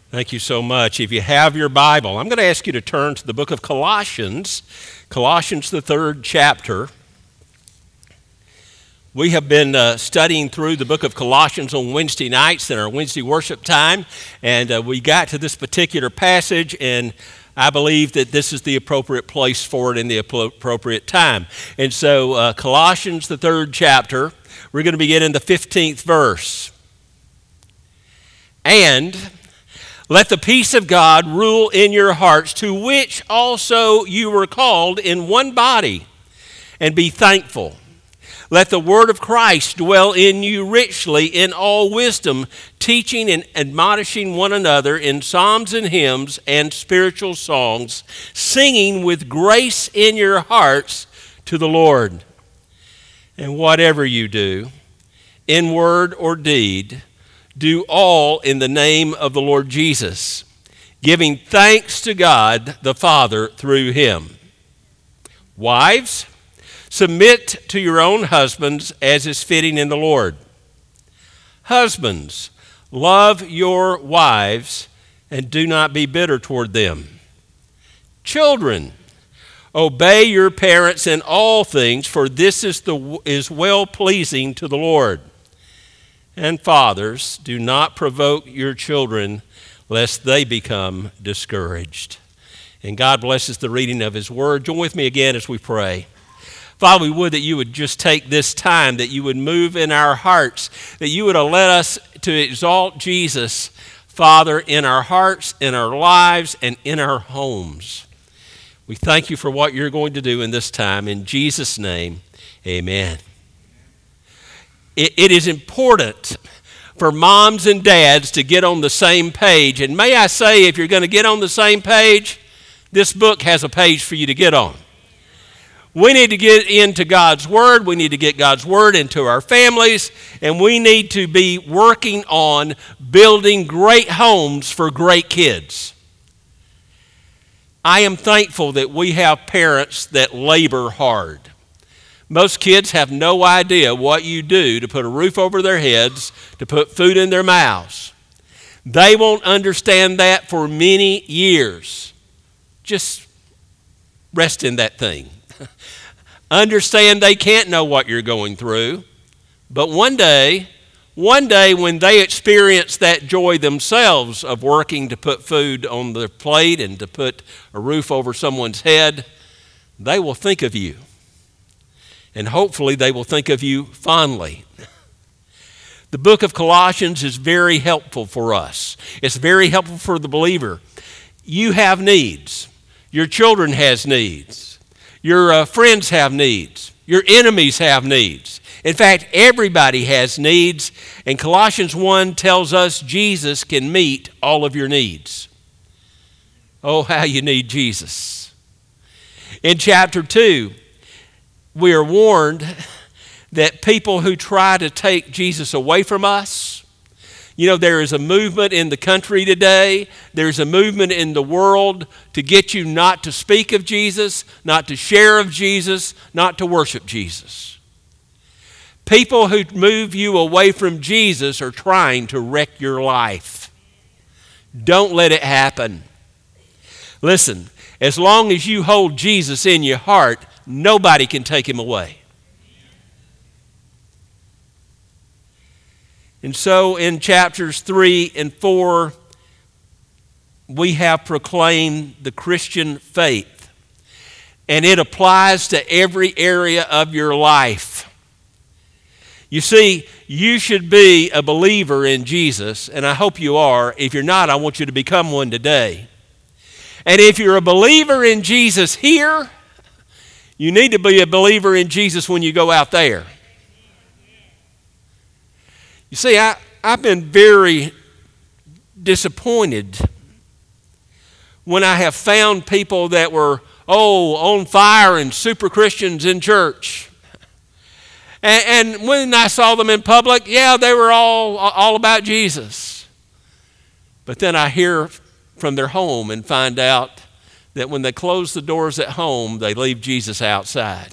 Thank you so much. If you have your Bible, I'm going to ask you to turn to the book of Colossians, the third chapter. We have been studying through the book of Colossians on Wednesday nights in our Wednesday worship time, and we got to this particular passage, and I believe that this is the appropriate place for it in the appropriate time. And so Colossians, the third chapter, we're going to begin in the 15th verse. And let the peace of God rule in your hearts, to which also you were called in one body, and be thankful. Let the word of Christ dwell in you richly in all wisdom, teaching and admonishing one another in psalms and hymns and spiritual songs, singing with grace in your hearts to the Lord. And whatever you do, in word or deed, do all in the name of the Lord Jesus, giving thanks to God the Father through him. Wives, submit to your own husbands as is fitting in the Lord. Husbands, love your wives and do not be bitter toward them. Children, obey your parents in all things, for this is well-pleasing to the Lord. And fathers, do not provoke your children, lest they become discouraged. And God blesses the reading of his word. Join with me again as we pray. Father, we would that you would just take this time, that you would move in our hearts, that you would let us to exalt Jesus, Father, in our hearts, in our lives, and in our homes. We thank you for what you're going to do in this time. In Jesus' name, amen. It is important for moms and dads to get on the same page. And may I say, if you're going to get on the same page, this book has a page for you to get on. We need to get into God's Word. We need to get God's Word into our families. And we need to be working on building great homes for great kids. I am thankful that we have parents that labor hard. Most kids have no idea what you do to put a roof over their heads, to put food in their mouths. They won't understand that for many years. Just rest in that thing. Understand they can't know what you're going through. But one day when they experience that joy themselves of working to put food on their plate and to put a roof over someone's head, they will think of you. And hopefully they will think of you fondly. The book of Colossians is very helpful for us. It's very helpful for the believer. You have needs. Your children has needs. Your friends have needs. Your enemies have needs. In fact, everybody has needs. And Colossians 1 tells us Jesus can meet all of your needs. Oh, how you need Jesus. In chapter 2, we are warned that people who try to take Jesus away from us, there is a movement in the country today, there's a movement in the world to get you not to speak of Jesus, not to share of Jesus, not to worship Jesus. People who move you away from Jesus are trying to wreck your life. Don't let it happen. Listen, as long as you hold Jesus in your heart, nobody can take him away. And so in chapters 3 and 4, we have proclaimed the Christian faith. And it applies to every area of your life. You see, you should be a believer in Jesus, and I hope you are. If you're not, I want you to become one today. And if you're a believer in Jesus here, you need to be a believer in Jesus when you go out there. You see, I've been very disappointed when I have found people that were, on fire and super Christians in church. And when I saw them in public, they were all about Jesus. But then I hear from their home and find out that when they close the doors at home, they leave Jesus outside.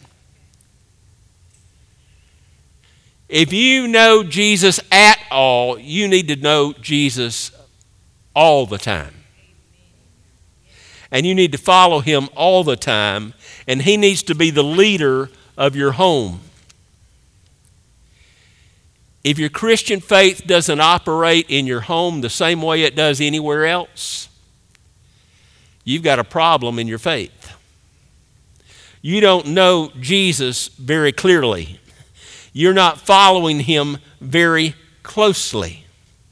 If you know Jesus at all, you need to know Jesus all the time. And you need to follow him all the time, and he needs to be the leader of your home. If your Christian faith doesn't operate in your home the same way it does anywhere else, you've got a problem in your faith. You don't know Jesus very clearly. You're not following him very closely.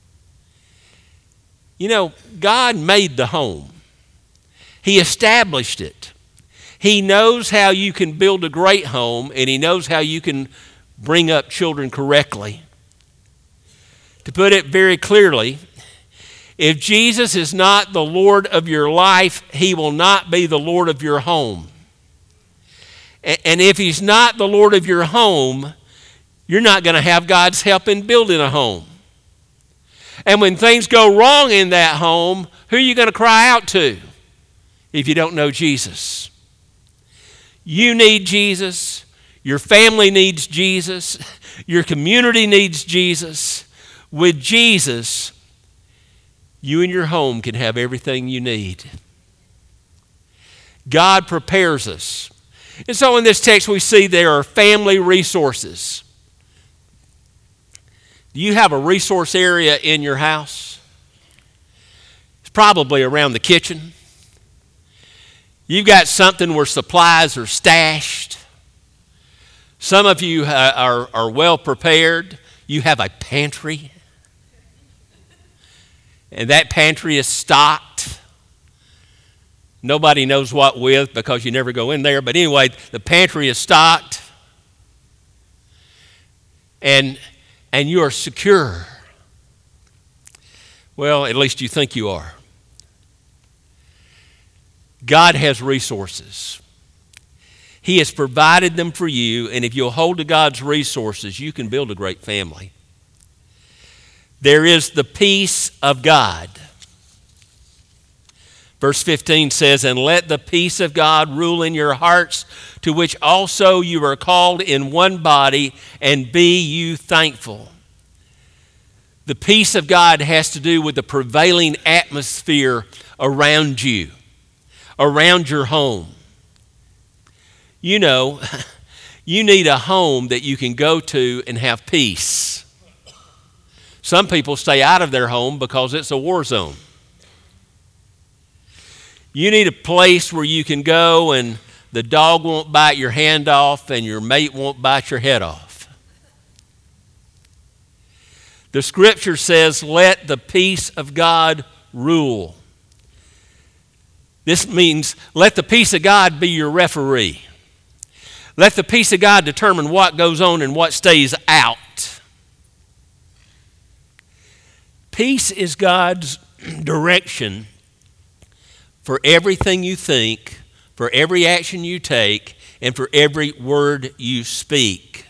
You know, God made the home. He established it. He knows how you can build a great home, and he knows how you can bring up children correctly. To put it very clearly, if Jesus is not the Lord of your life, he will not be the Lord of your home. And if he's not the Lord of your home, you're not going to have God's help in building a home. And when things go wrong in that home, who are you going to cry out to if you don't know Jesus? You need Jesus. Your family needs Jesus. Your community needs Jesus. With Jesus, you and your home can have everything you need. God prepares us. And so in this text we see there are family resources. Do you have a resource area in your house? It's probably around the kitchen. You've got something where supplies are stashed. Some of you are well prepared. You have a pantry. And that pantry is stocked. Nobody knows what with because you never go in there. But anyway, the pantry is stocked. And you are secure. Well, at least you think you are. God has resources. He has provided them for you, and if you'll hold to God's resources, you can build a great family. There is the peace of God. Verse 15 says, "And let the peace of God rule in your hearts, to which also you are called in one body, and be you thankful." The peace of God has to do with the prevailing atmosphere around you, around your home. You know, you need a home that you can go to and have peace. Some people stay out of their home because it's a war zone. You need a place where you can go and the dog won't bite your hand off and your mate won't bite your head off. The scripture says, let the peace of God rule. This means let the peace of God be your referee. Let the peace of God determine what goes on and what stays out. Peace is God's direction for everything you think, for every action you take, and for every word you speak.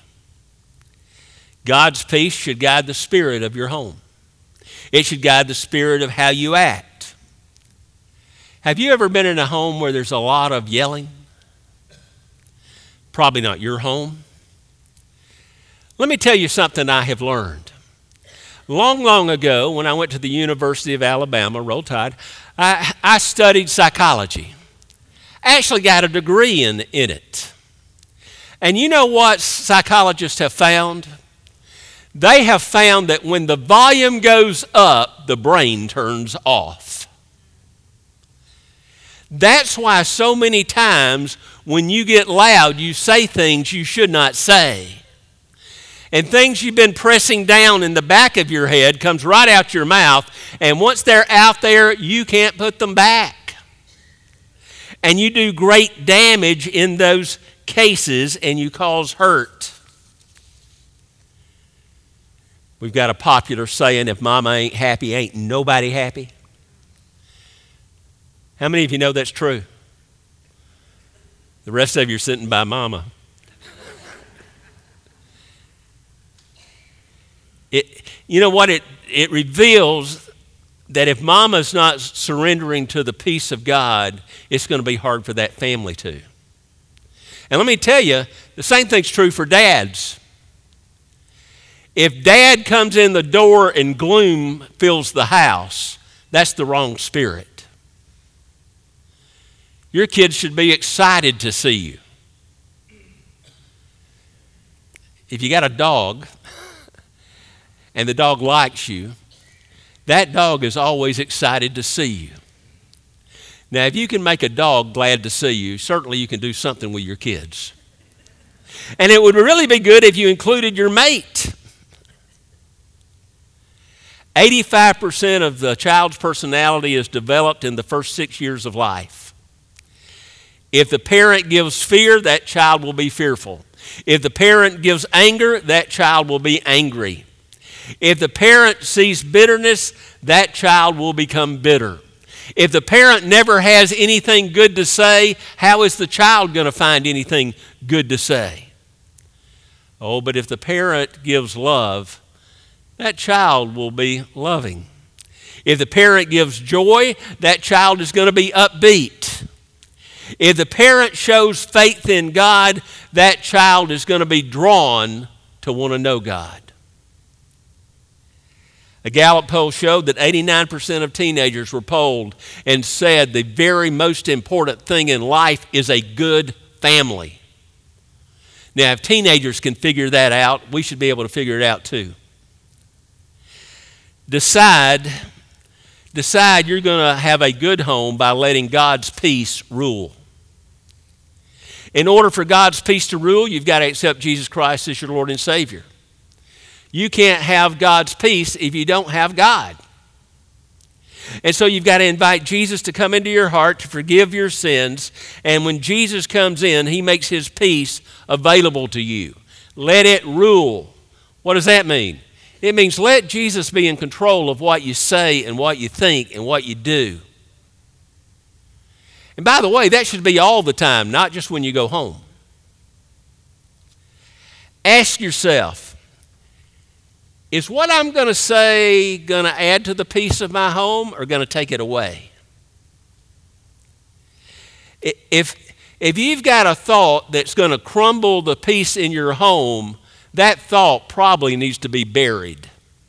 God's peace should guide the spirit of your home. It should guide the spirit of how you act. Have you ever been in a home where there's a lot of yelling? Probably not your home. Let me tell you something I have learned. Long ago, when I went to the University of Alabama, Roll Tide, I studied psychology. I actually got a degree in it. And you know what psychologists have found? They have found that when the volume goes up, the brain turns off. That's why so many times when you get loud, you say things you should not say. And things you've been pressing down in the back of your head comes right out your mouth. And once they're out there, you can't put them back. And you do great damage in those cases and you cause hurt. We've got a popular saying, if mama ain't happy, ain't nobody happy. How many of you know that's true? The rest of you are sitting by mama. You know what? It reveals that if mama's not surrendering to the peace of God, it's going to be hard for that family too. And let me tell you, the same thing's true for dads. If dad comes in the door and gloom fills the house, That's the wrong spirit. Your kids should be excited to see you. If you got a dog and the dog likes you, that dog is always excited to see you. Now, if you can make a dog glad to see you, certainly you can do something with your kids. And it would really be good if you included your mate. 85% of the child's personality is developed in the first 6 years of life. If the parent gives fear, that child will be fearful. If the parent gives anger, that child will be angry. If the parent sees bitterness, that child will become bitter. If the parent never has anything good to say, how is the child going to find anything good to say? Oh, but if the parent gives love, that child will be loving. If the parent gives joy, that child is going to be upbeat. If the parent shows faith in God, that child is going to be drawn to want to know God. A Gallup poll showed that 89% of teenagers were polled and said the very most important thing in life is a good family. Now, if teenagers can figure that out, we should be able to figure it out too. Decide you're going to have a good home by letting God's peace rule. In order for God's peace to rule, you've got to accept Jesus Christ as your Lord and Savior. You can't have God's peace if you don't have God. And so you've got to invite Jesus to come into your heart to forgive your sins. And when Jesus comes in, he makes his peace available to you. Let it rule. What does that mean? It means let Jesus be in control of what you say and what you think and what you do. And by the way, that should be all the time, not just when you go home. Ask yourself, is what I'm going to say going to add to the peace of my home or going to take it away? If you've got a thought that's going to crumble the peace in your home, that thought probably needs to be buried.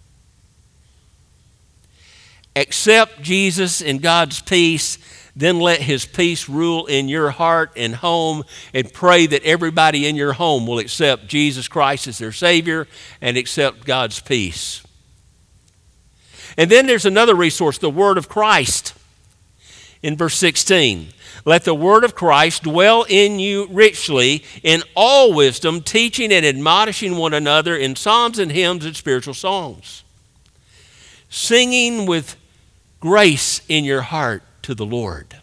Accept Jesus and God's peace, then let his peace rule in your heart and home, and pray that everybody in your home will accept Jesus Christ as their Savior and accept God's peace. And then there's another resource, the Word of Christ. In verse 16, let the Word of Christ dwell in you richly in all wisdom, teaching and admonishing one another in psalms and hymns and spiritual songs, singing with grace in your heart to the Lord.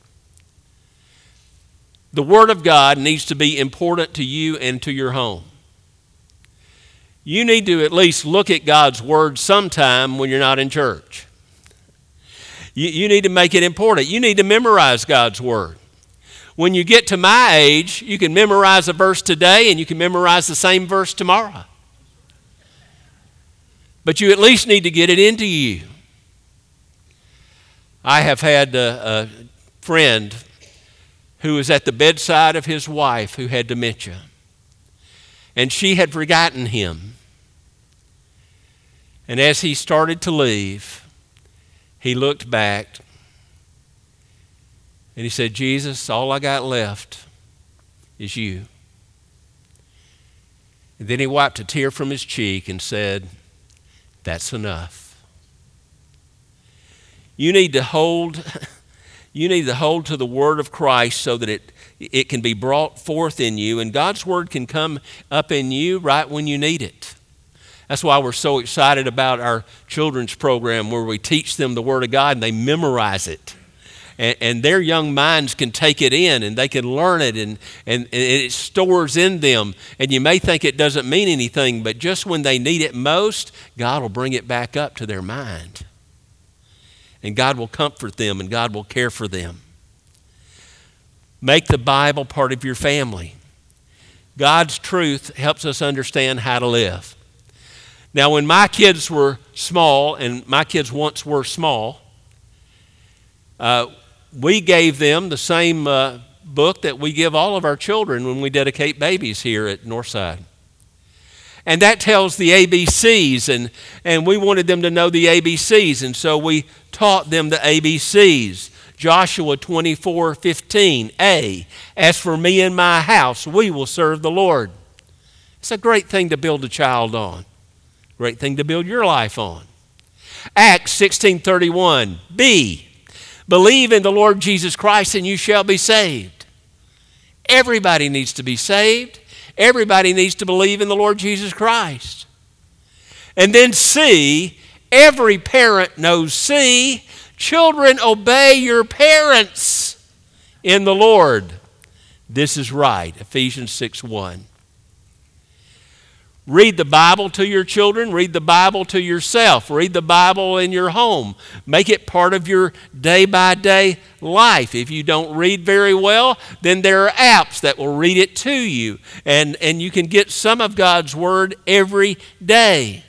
The Word of God needs to be important to you and to your home. You need to at least look at God's Word sometime when you're not in church. You need to make it important. You need to memorize God's Word. When you get to my age, you can memorize a verse today and you can memorize the same verse tomorrow. But you at least need to get it into you. I have had a friend who was at the bedside of his wife who had dementia. And she had forgotten him. And as he started to leave, he looked back and he said, Jesus, all I got left is you. And then he wiped a tear from his cheek and said, that's enough. You need to hold to the Word of Christ so that it can be brought forth in you, and God's Word can come up in you right when you need it. That's why we're so excited about our children's program where we teach them the Word of God and they memorize it. And their young minds can take it in and they can learn it and it stores in them. And you may think it doesn't mean anything, but just when they need it most, God will bring it back up to their mind. And God will comfort them and God will care for them. Make the Bible part of your family. God's truth helps us understand how to live. Now, when my kids were small, and my kids once were small, we gave them the same book that we give all of our children when we dedicate babies here at Northside. And that tells the ABCs, and we wanted them to know the ABCs, and so we taught them the ABCs. Joshua 24:15, A, as for me and my house, we will serve the Lord. It's a great thing to build a child on. Great thing to build your life on. Acts 16:31, B, believe in the Lord Jesus Christ and you shall be saved. Everybody needs to be saved. Everybody needs to believe in the Lord Jesus Christ. And then C, every parent knows C, children, obey your parents in the Lord. This is right, Ephesians 6:1. Read the Bible to your children. Read the Bible to yourself. Read the Bible in your home. Make it part of your day-by-day life. If you don't read very well, then there are apps that will read it to you. And you can get some of God's Word every day.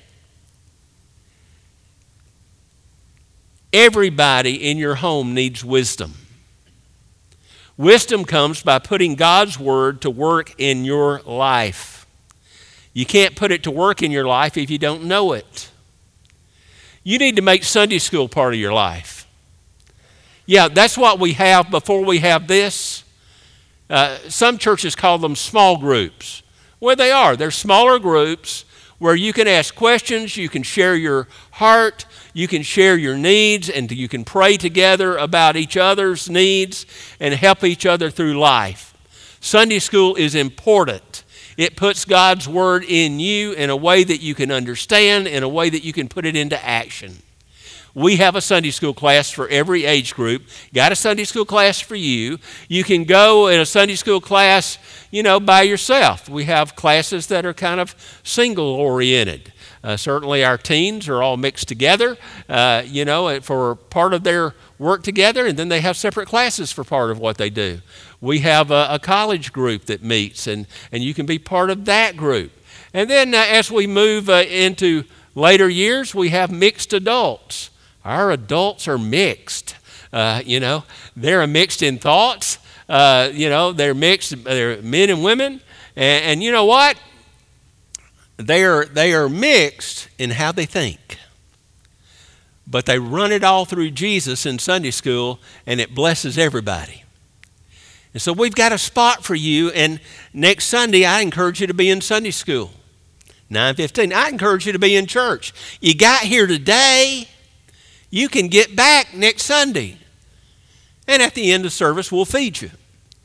Everybody in your home needs wisdom. Wisdom comes by putting God's Word to work in your life. You can't put it to work in your life if you don't know it. You need to make Sunday school part of your life. Yeah, that's what we have before we have this. Some churches call them small groups. Well, they are. They're smaller groups where you can ask questions, you can share your heart, you can share your needs, and you can pray together about each other's needs and help each other through life. Sunday school is important. It puts God's Word in you in a way that you can understand, in a way that you can put it into action. We have a Sunday school class for every age group. Got a Sunday school class for you. You can go in a Sunday school class, by yourself. We have classes that are kind of single-oriented. Certainly our teens are all mixed together, for part of their work together, and then they have separate classes for part of what they do. We have a college group that meets, and you can be part of that group. And then as we move into later years, we have mixed adults. Our adults are mixed. They're mixed in thoughts. They're mixed. They're men and women. And you know what? They are mixed in how they think. But they run it all through Jesus in Sunday school, and it blesses everybody. And so we've got a spot for you, and next Sunday I encourage you to be in Sunday school. 9:15. I encourage you to be in church. You got here today, you can get back next Sunday. And at the end of service, we'll feed you.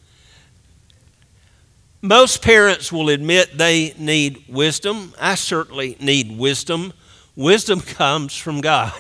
Most parents will admit they need wisdom. I certainly need wisdom. Wisdom comes from God.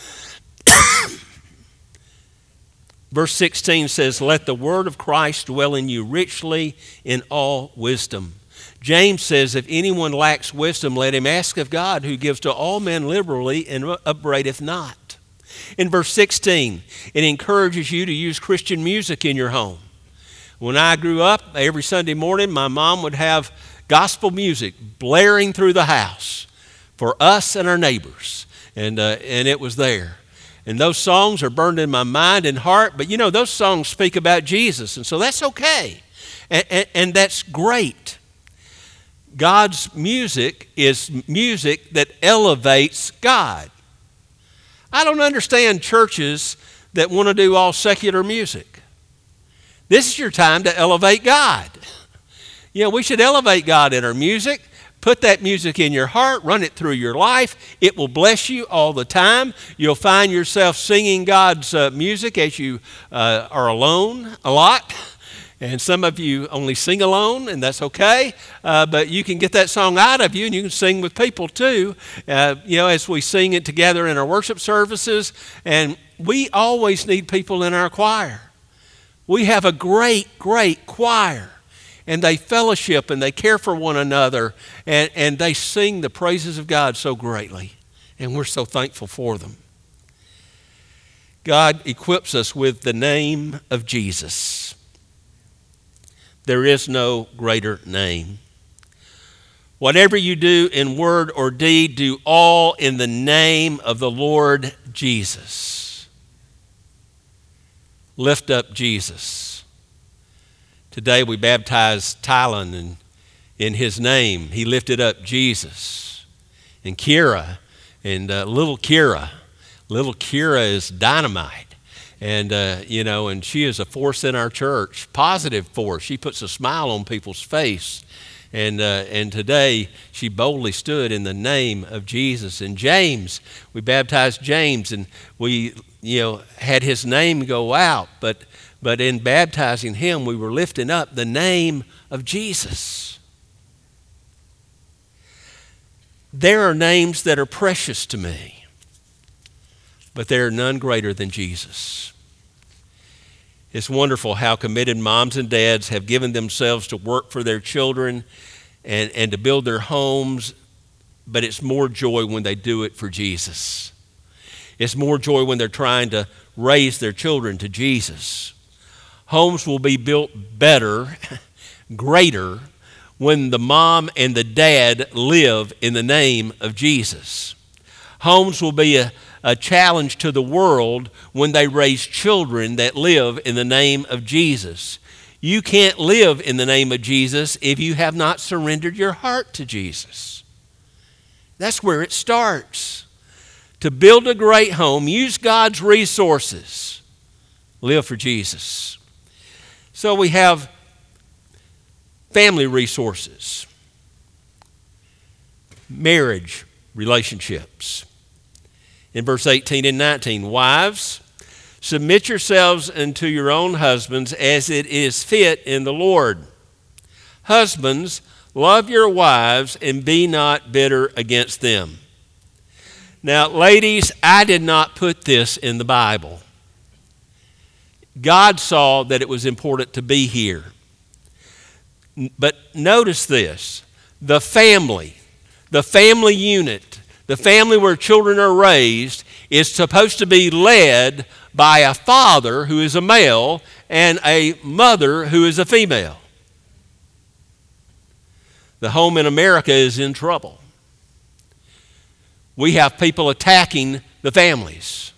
Verse 16 says, let the word of Christ dwell in you richly in all wisdom. James says, if anyone lacks wisdom, let him ask of God, who gives to all men liberally and upbraideth not. In verse 16, it encourages you to use Christian music in your home. When I grew up, every Sunday morning, my mom would have gospel music blaring through the house for us and our neighbors, and it was there. And those songs are burned in my mind and heart, but those songs speak about Jesus, and so that's okay, and that's great. God's music is music that elevates God. I don't understand churches that want to do all secular music. This is your time to elevate God. We should elevate God in our music. Put that music in your heart, run it through your life. It will bless you all the time. You'll find yourself singing God's music as you are alone a lot. And some of you only sing alone, and that's okay. But you can get that song out of you, and you can sing with people too, as we sing it together in our worship services. And we always need people in our choir. We have a great, great choir. And they fellowship and they care for one another, and they sing the praises of God so greatly. And we're so thankful for them. God equips us with the name of Jesus. There is no greater name. Whatever you do in word or deed, do all in the name of the Lord Jesus. Lift up Jesus. Today we baptized Tylen, and in his name. He lifted up Jesus. And Kira, and little Kira is dynamite. And, and she is a force in our church, positive force. She puts a smile on people's face. And today, she boldly stood in the name of Jesus. And James, we baptized James, and we, had his name go out. But in baptizing him, we were lifting up the name of Jesus. There are names that are precious to me, but there are none greater than Jesus. It's wonderful how committed moms and dads have given themselves to work for their children and to build their homes, but it's more joy when they do it for Jesus. It's more joy when they're trying to raise their children to Jesus. Homes will be built better, greater, when the mom and the dad live in the name of Jesus. Homes will be a challenge to the world when they raise children that live in the name of Jesus. You can't live in the name of Jesus if you have not surrendered your heart to Jesus. That's where it starts. To build a great home, use God's resources. Live for Jesus. So we have family resources, marriage relationships. In verse 18 and 19, wives, submit yourselves unto your own husbands as it is fit in the Lord. Husbands, love your wives and be not bitter against them. Now, ladies, I did not put this in the Bible. God saw that it was important to be here. But notice this, the family unit, the family where children are raised is supposed to be led by a father who is a male and a mother who is a female. The home in America is in trouble. We have people attacking the families.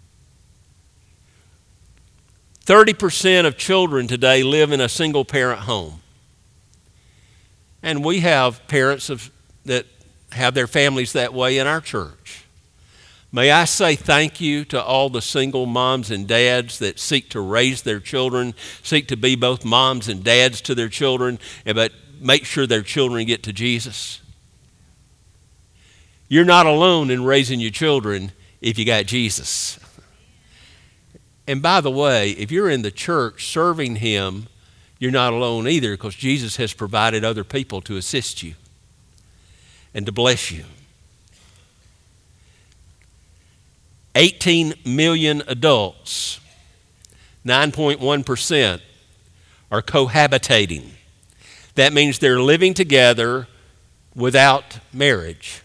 30% of children today live in a single-parent home. And we have parents that have their families that way in our church. May I say thank you to all the single moms and dads that seek to raise their children, seek to be both moms and dads to their children, but make sure their children get to Jesus. You're not alone in raising your children if you got Jesus. And by the way, if you're in the church serving Him, you're not alone either, because Jesus has provided other people to assist you and to bless you. 18 million adults, 9.1%, are cohabitating. That means they're living together without marriage.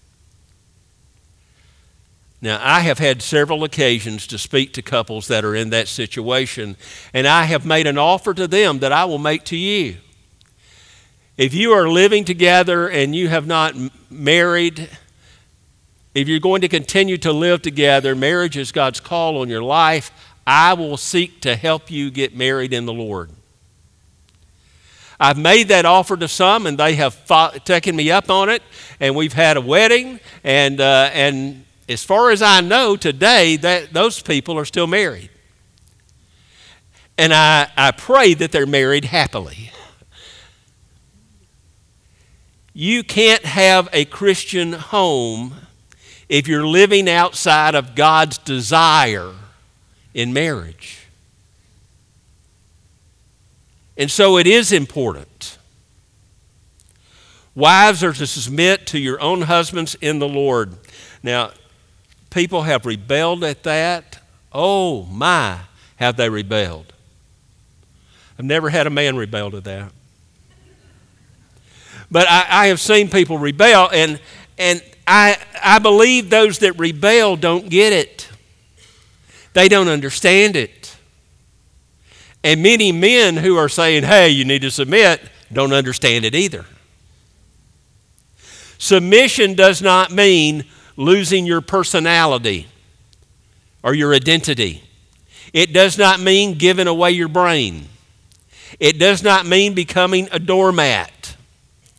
Now, I have had several occasions to speak to couples that are in that situation, and I have made an offer to them that I will make to you. If you are living together and you have not married, if you're going to continue to live together, marriage is God's call on your life, I will seek to help you get married in the Lord. I've made that offer to some, and they have taken me up on it, and we've had a wedding, and as far as I know today, those people are still married. And I pray that they're married happily. You can't have a Christian home if you're living outside of God's desire in marriage. And so it is important. Wives are to submit to your own husbands in the Lord. Now, people have rebelled at that. Oh my, have they rebelled. I've never had a man rebel at that. But I have seen people rebel, and I believe those that rebel don't get it. They don't understand it. And many men who are saying, hey, you need to submit, don't understand it either. Submission does not mean losing your personality or your identity. It does not mean giving away your brain. It does not mean becoming a doormat.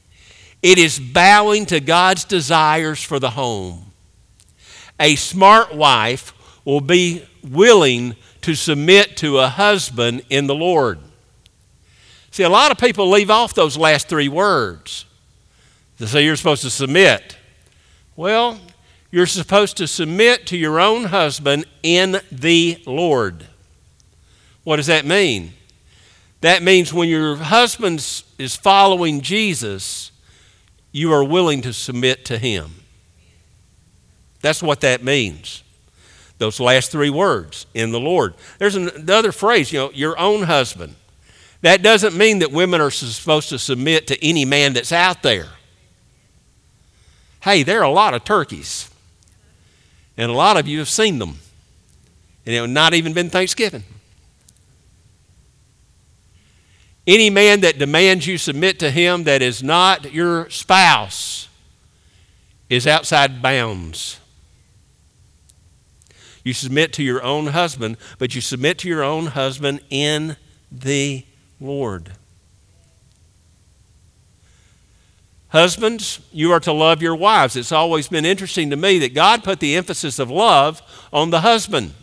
It is bowing to God's desires for the home. A smart wife will be willing to submit to a husband in the Lord. See, a lot of people leave off those last three words. They say you're supposed to submit. Well, you're supposed to submit to your own husband in the Lord. What does that mean? That means when your husband is following Jesus, you are willing to submit to him. That's what that means. Those last three words, in the Lord. There's another phrase, your own husband. That doesn't mean that women are supposed to submit to any man that's out there. Hey, there are a lot of turkeys. And a lot of you have seen them. And it has not even been Thanksgiving. Any man that demands you submit to him that is not your spouse is outside bounds. You submit to your own husband, but you submit to your own husband in the Lord. Husbands, you are to love your wives. It's always been interesting to me that God put the emphasis of love on the husband.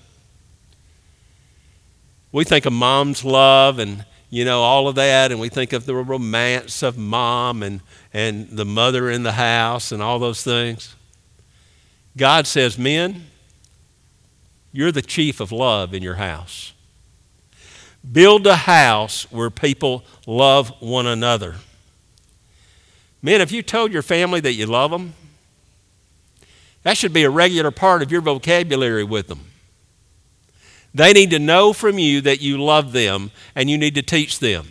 We think of mom's love and all of that, and we think of the romance of mom and the mother in the house and all those things. God says, men, you're the chief of love in your house. Build a house where people love one another. Men, have you told your family that you love them? That should be a regular part of your vocabulary with them. They need to know from you that you love them, and you need to teach them.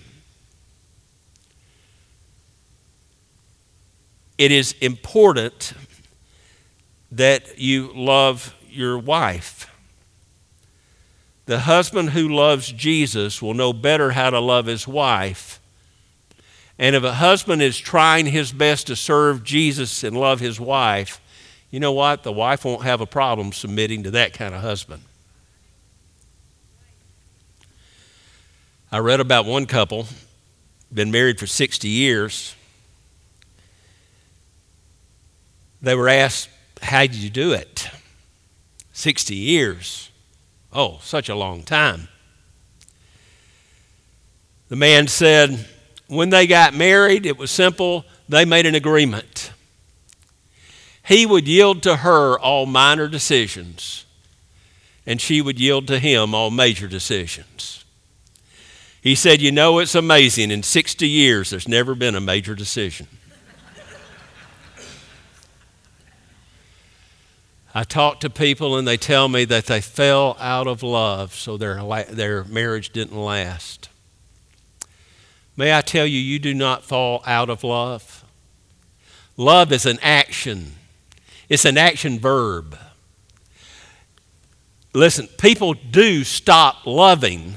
It is important that you love your wife. The husband who loves Jesus will know better how to love his wife. And if a husband is trying his best to serve Jesus and love his wife, you know what? The wife won't have a problem submitting to that kind of husband. I read about one couple, been married for 60 years. They were asked, how did you do it? 60 years. Oh, such a long time. The man said, when they got married, it was simple. They made an agreement. He would yield to her all minor decisions, and she would yield to him all major decisions. He said, it's amazing. In 60 years, there's never been a major decision. I talk to people and they tell me that they fell out of love, so their marriage didn't last. May I tell you, you do not fall out of love. Love is an action. It's an action verb. Listen, people do stop loving.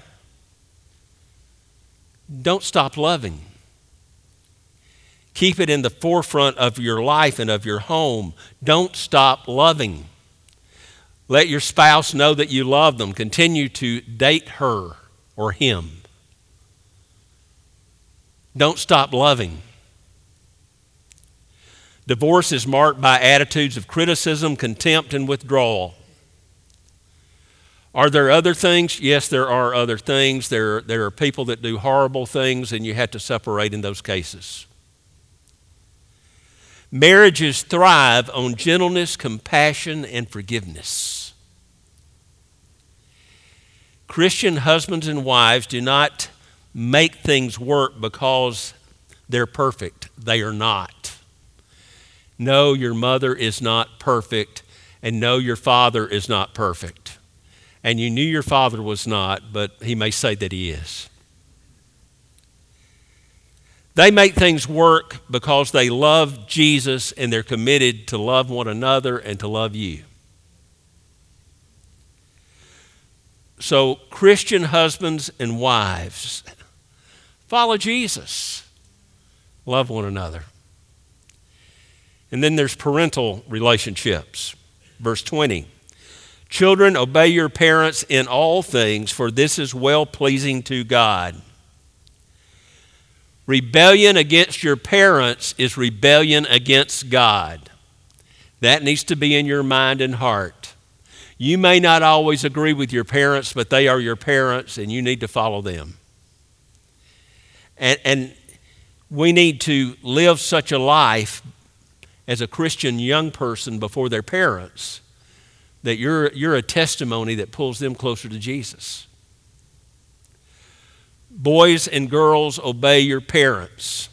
Don't stop loving. Keep it in the forefront of your life and of your home. Don't stop loving. Let your spouse know that you love them. Continue to date her or him. Don't stop loving. Divorce is marked by attitudes of criticism, contempt, and withdrawal. Are there other things? Yes, there are other things. There are people that do horrible things, and you have to separate in those cases. Marriages thrive on gentleness, compassion, and forgiveness. Christian husbands and wives do not make things work because they're perfect. They are not. No, your mother is not perfect, and no, your father is not perfect. And you knew your father was not, but he may say that he is. They make things work because they love Jesus and they're committed to love one another and to love you. So, Christian husbands and wives, follow Jesus. Love one another. And then there's parental relationships. Verse 20. Children, obey your parents in all things, for this is well-pleasing to God. Rebellion against your parents is rebellion against God. That needs to be in your mind and heart. You may not always agree with your parents, but they are your parents, and you need to follow them. And we need to live such a life as a Christian young person before their parents that you're a testimony that pulls them closer to Jesus. Boys and girls, obey your parents.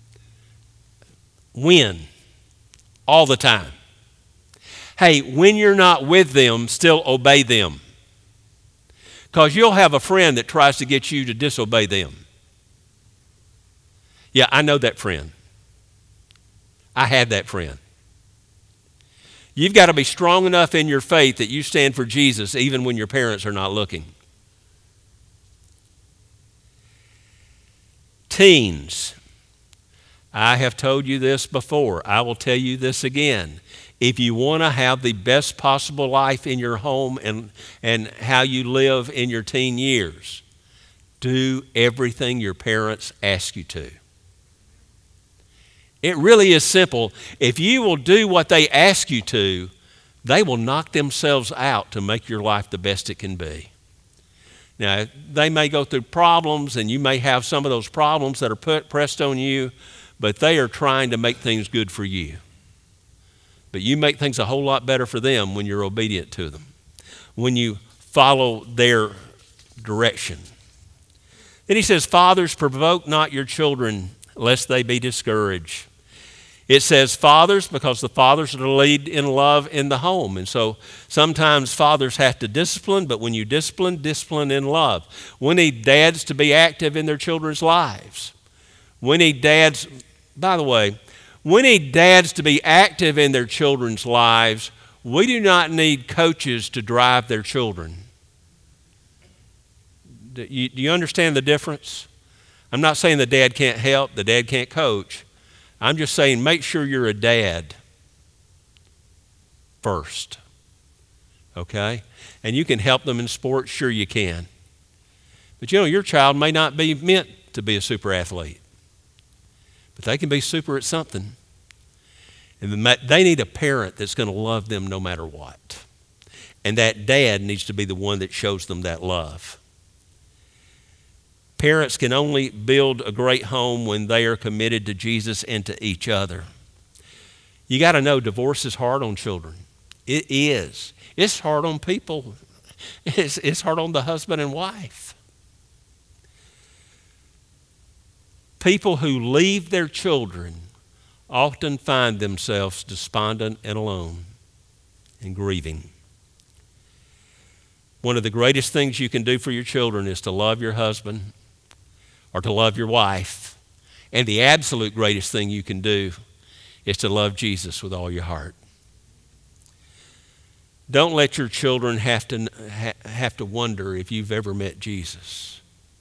When? All the time. Hey, when you're not with them, still obey them. Because you'll have a friend that tries to get you to disobey them. Yeah, I know that friend. I had that friend. You've got to be strong enough in your faith that you stand for Jesus even when your parents are not looking. Teens, I have told you this before. I will tell you this again. If you want to have the best possible life in your home and how you live in your teen years, do everything your parents ask you to. It really is simple. If you will do what they ask you to, they will knock themselves out to make your life the best it can be. Now, they may go through problems, and you may have some of those problems that are pressed on you, but they are trying to make things good for you. But you make things a whole lot better for them when you're obedient to them, when you follow their direction. Then he says, fathers, provoke not your children, lest they be discouraged. It says fathers because the fathers are to lead in love in the home. And so sometimes fathers have to discipline, but when you discipline in love. We need dads to be active in their children's lives. We need dads, by the way, we need dads to be active in their children's lives. We do not need coaches to drive their children. Do you understand the difference? I'm not saying the dad can't help, the dad can't coach. I'm just saying make sure you're a dad first, okay? And you can help them in sports, sure you can. But you know, your child may not be meant to be a super athlete, but they can be super at something. And they need a parent that's going to love them no matter what. And that dad needs to be the one that shows them that love. Parents can only build a great home when they are committed to Jesus and to each other. You got to know divorce is hard on children. It is. It's hard on people. It's hard on the husband and wife. People who leave their children often find themselves despondent and alone and grieving. One of the greatest things you can do for your children is to love your husband or to love your wife. And the absolute greatest thing you can do is to love Jesus with all your heart. Don't let your children have to wonder if you've ever met Jesus.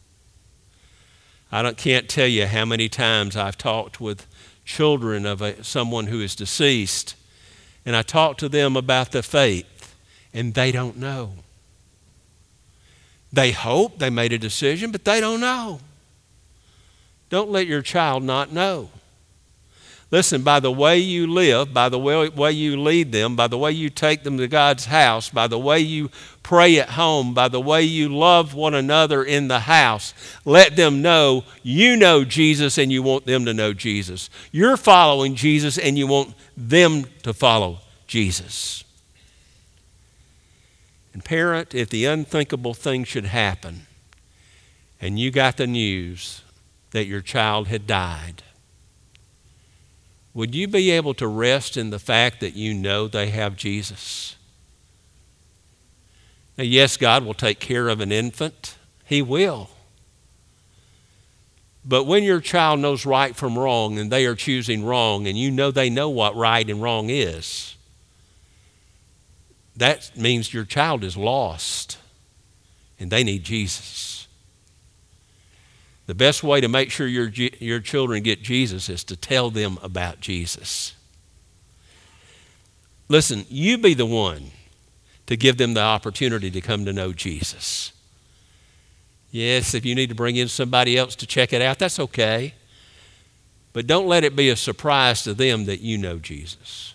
I can't tell you how many times I've talked with children of someone who is deceased, and I talk to them about the faith, and they don't know. They hope they made a decision, but they don't know. Don't let your child not know. Listen, by the way you live, by the way you lead them, by the way you take them to God's house, by the way you pray at home, by the way you love one another in the house, let them know you know Jesus and you want them to know Jesus. You're following Jesus and you want them to follow Jesus. And parent, if the unthinkable thing should happen and you got the news that your child had died, would you be able to rest in the fact that you know they have Jesus? Now, yes, God will take care of an infant. He will. But when your child knows right from wrong and they are choosing wrong and you know they know what right and wrong is, that means your child is lost and they need Jesus. The best way to make sure your children get Jesus is to tell them about Jesus. Listen, you be the one to give them the opportunity to come to know Jesus. Yes, if you need to bring in somebody else to check it out, that's okay. but don't let it be a surprise to them that you know Jesus.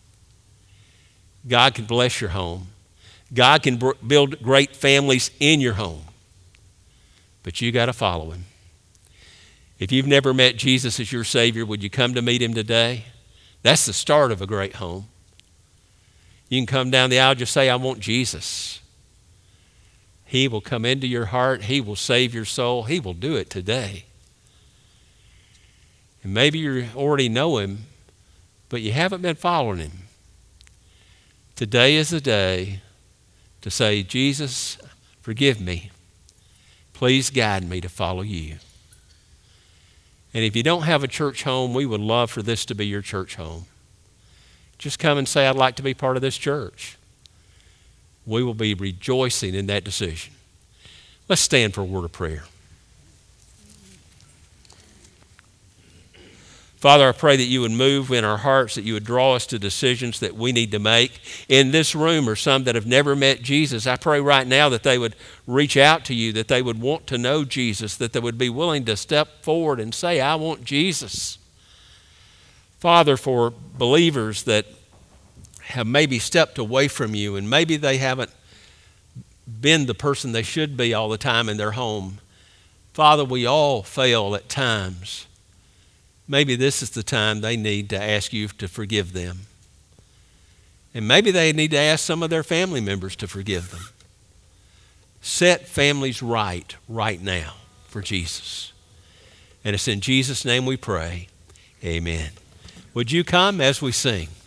God can bless your home. God can build great families in your home, but you got to follow him. If you've never met Jesus as your Savior, would you come to meet him today? That's the start of a great home. You can come down the aisle, just say, I want Jesus. He will come into your heart. He will save your soul. He will do it today. And maybe you already know him, but you haven't been following him. Today is the day to say, Jesus, forgive me. Please guide me to follow you. And if you don't have a church home, we would love for this to be your church home. Just come and say, I'd like to be part of this church. We will be rejoicing in that decision. Let's stand for a word of prayer. Father, I pray that you would move in our hearts, that you would draw us to decisions that we need to make. In this room are some that have never met Jesus. I pray right now that they would reach out to you, that they would want to know Jesus, that they would be willing to step forward and say, I want Jesus. Father, for believers that have maybe stepped away from you and maybe they haven't been the person they should be all the time in their home. Father, we all fail at times. Maybe this is the time they need to ask you to forgive them. And maybe they need to ask some of their family members to forgive them. Set families right now for Jesus. And it's in Jesus' name we pray. Amen. Would you come as we sing?